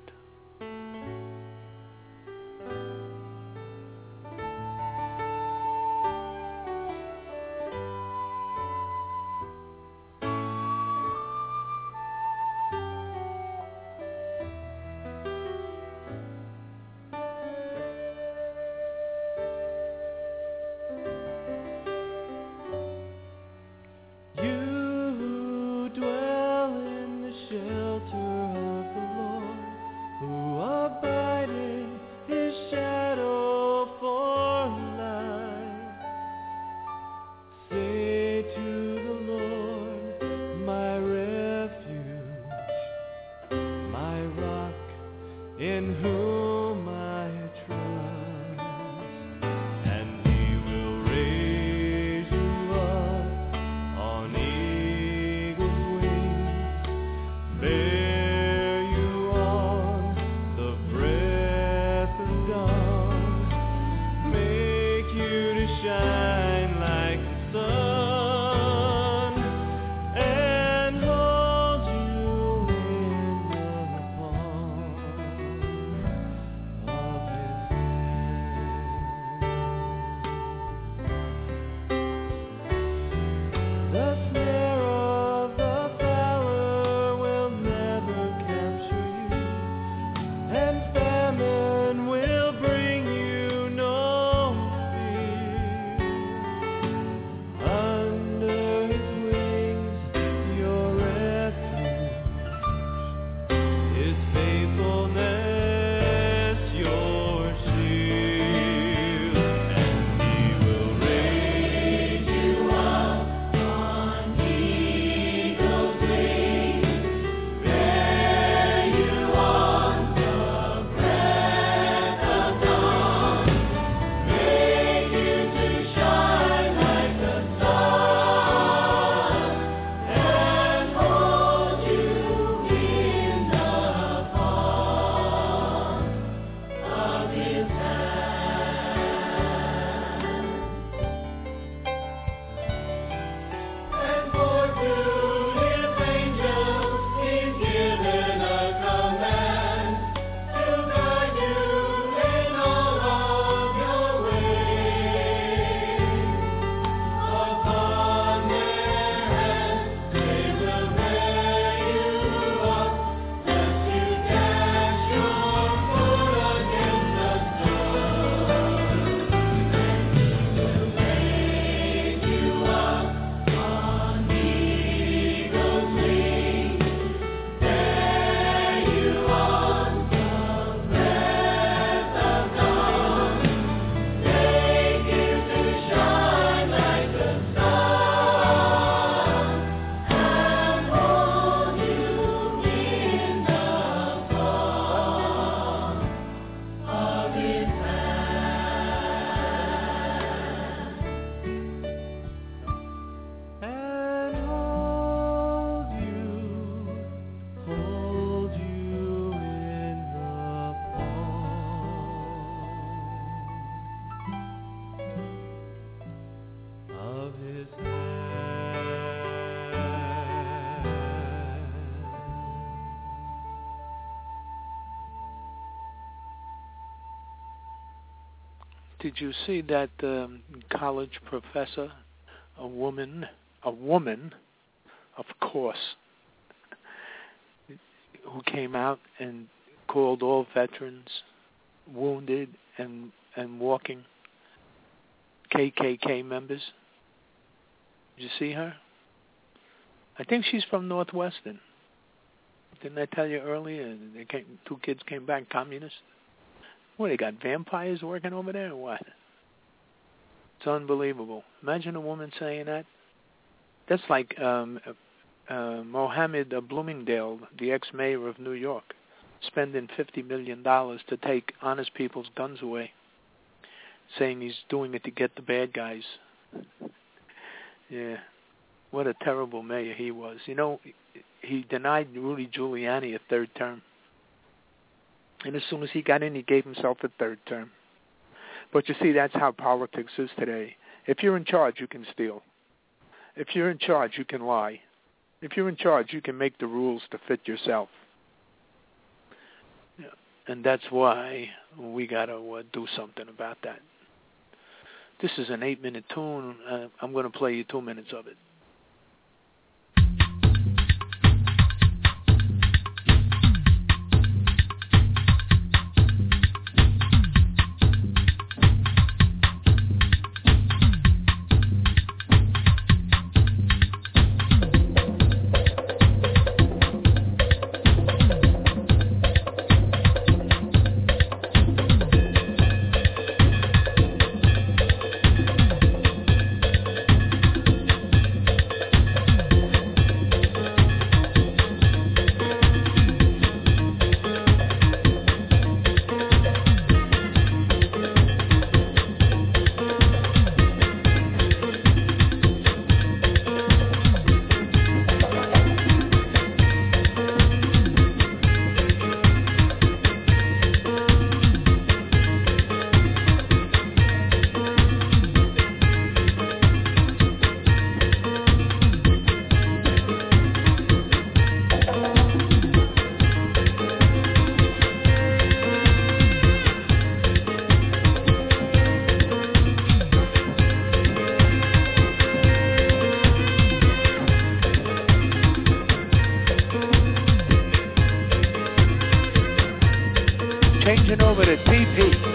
Did you see that college professor, a woman, of course, who came out and called all veterans, wounded and walking KKK members? Did you see her? I think she's from Northwestern. Didn't I tell you earlier? Two kids came back communists. What, they got vampires working over there or what? It's unbelievable. Imagine a woman saying that. That's like Mohammed Bloomingdale, the ex-mayor of New York, spending $50 million to take honest people's guns away, saying he's doing it to get the bad guys. Yeah. What a terrible mayor he was. You know, he denied Rudy Giuliani a third term. And as soon as he got in, he gave himself a third term. But you see, that's how politics is today. If you're in charge, you can steal. If you're in charge, you can lie. If you're in charge, you can make the rules to fit yourself. Yeah. And that's why we got to do something about that. This is an 8-minute tune. I'm going to play you 2 minutes of it. Changing over to TP.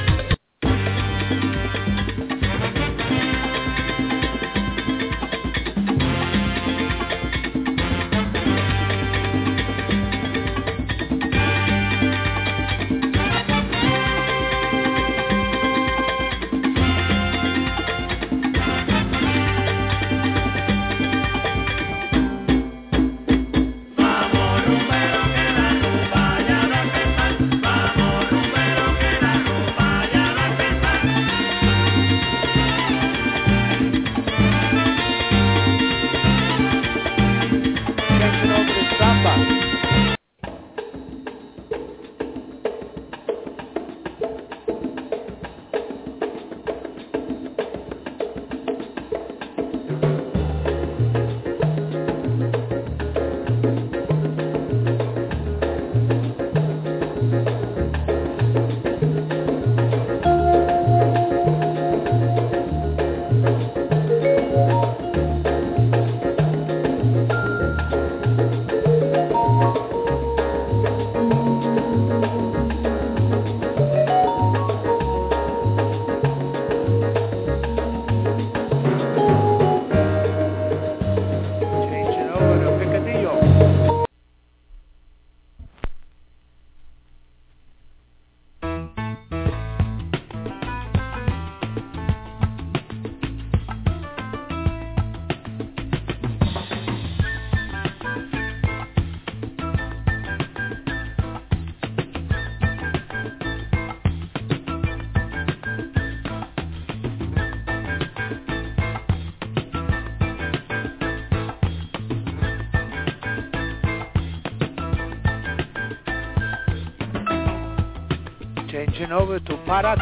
Changing over to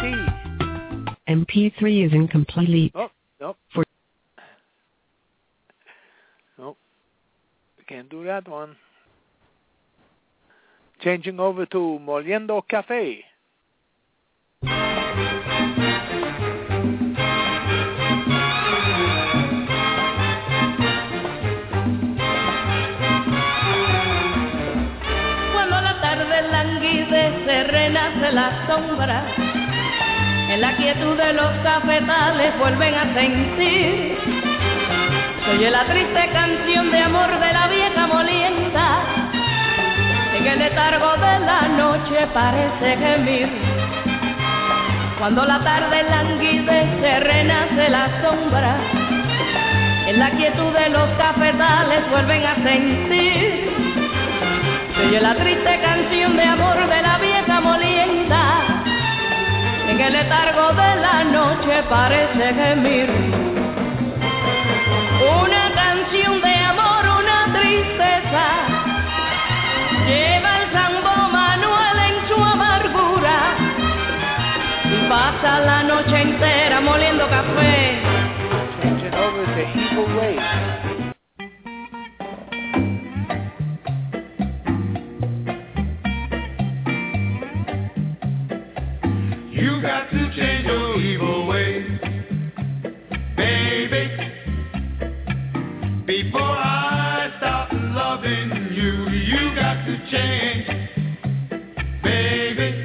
Paraty. MP3 is incomplete. Oh, nope. Nope. We can't do that one. Changing over to Moliendo Cafe. renace la sombra, en la quietud de los cafetales vuelven a sentir. Se oye la triste canción de amor de la vieja molienda, en el letargo de la noche parece gemir. Cuando la tarde languidece renace la sombra, en la quietud de los cafetales vuelven a sentir. Se oye la triste canción de amor de la vieja molienda, en el letargo de la noche parece gemir. Una canción de amor, una tristeza, lleva el Sambo Manuel en su amargura y pasa la noche entera moliendo café. Changing over to Evil Way. You got to change your evil ways, baby, before I stop loving you. You got to change, baby,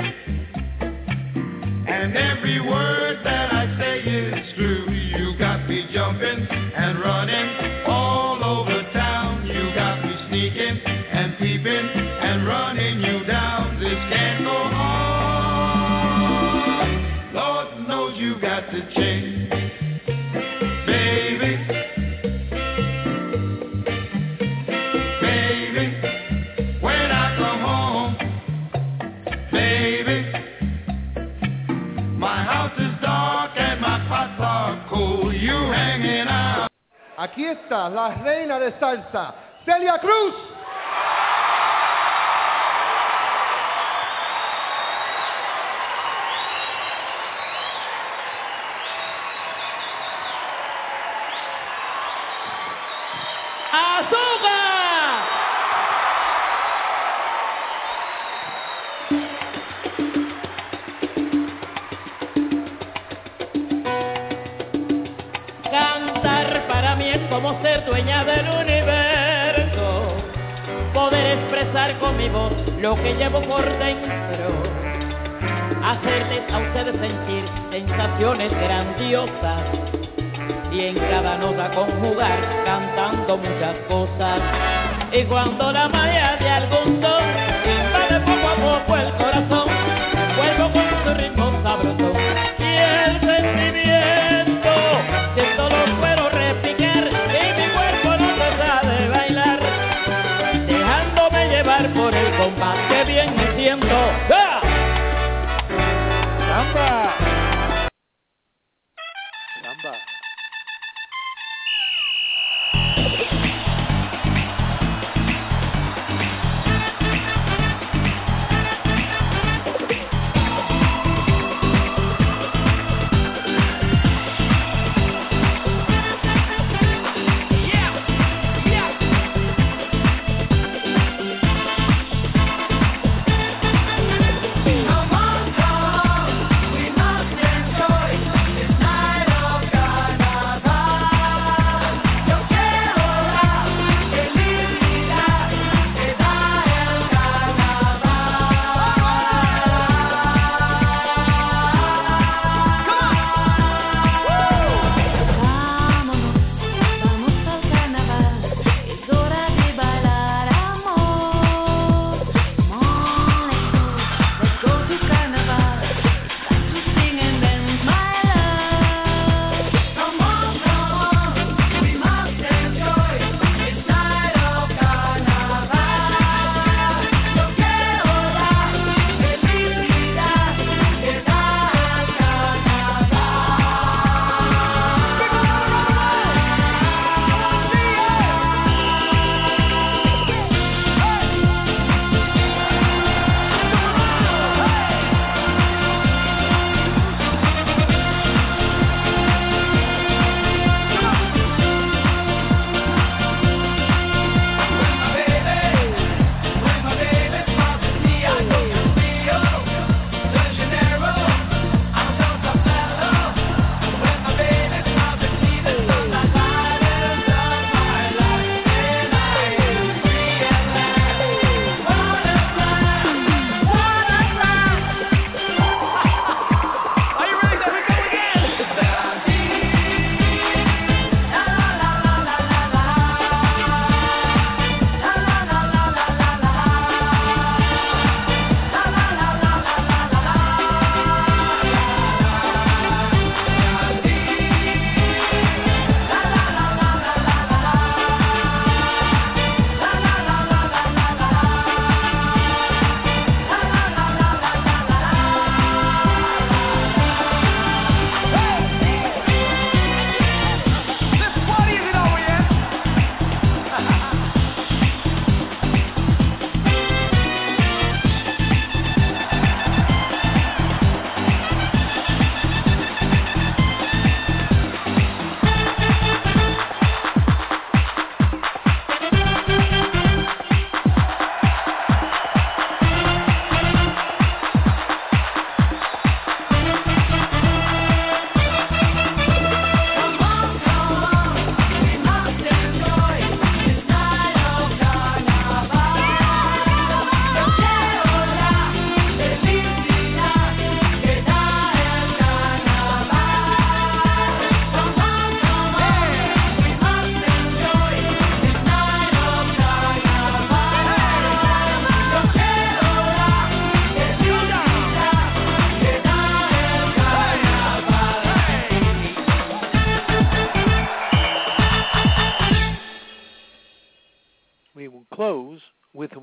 and every word that I say is true. You got me jumping and running all over town. You got me sneaking and peeping and running you down. This can't go on. Lord knows you got to change, baby, baby. When I come home, baby, my house is dark and my pots are cold. You hanging out. Aquí está la reina de salsa, Celia Cruz. Cantar para mí es como ser dueña del universo, poder expresar con mi voz lo que llevo por dentro, hacerles a ustedes sentir sensaciones grandiosas y en cada nota conjugar cantando muchas cosas. Y cuando la magia de algún don invade poco a poco el corazón, vuelvo con su ritmo sabroso y el sentimiento, siento lo puedo replicar y mi cuerpo no deja de bailar, dejándome llevar por el compás que bien me siento. ¡Ah! Samba. Samba. Come on, we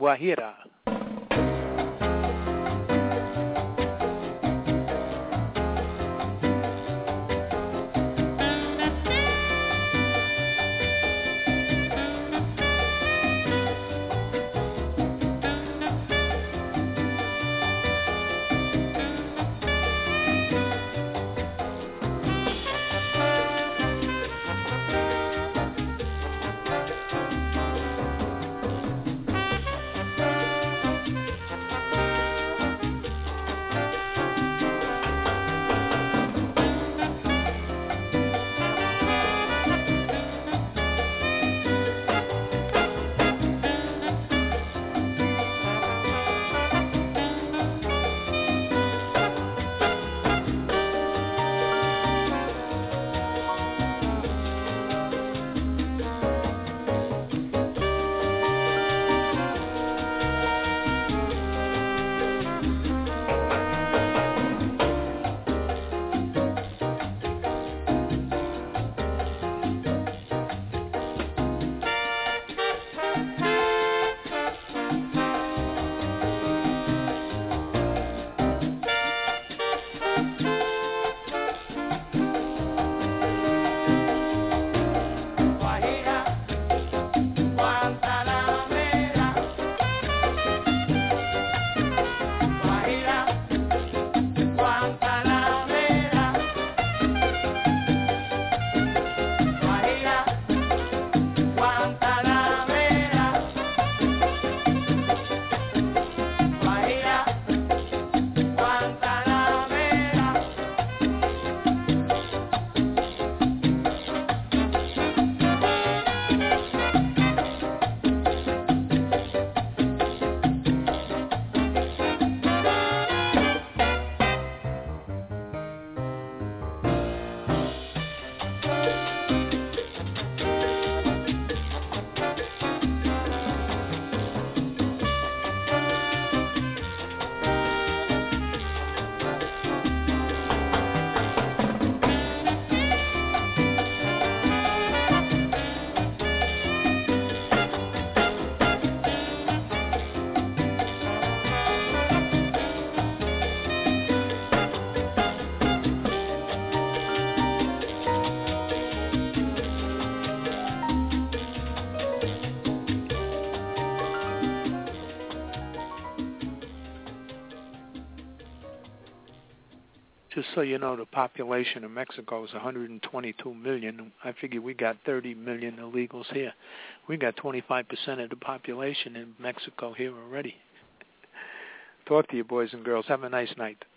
Guajira. Just so you know, the population of Mexico is 122 million. I figure we got 30 million illegals here. We got 25% of the population in Mexico here already. Talk to you, boys and girls. Have a nice night.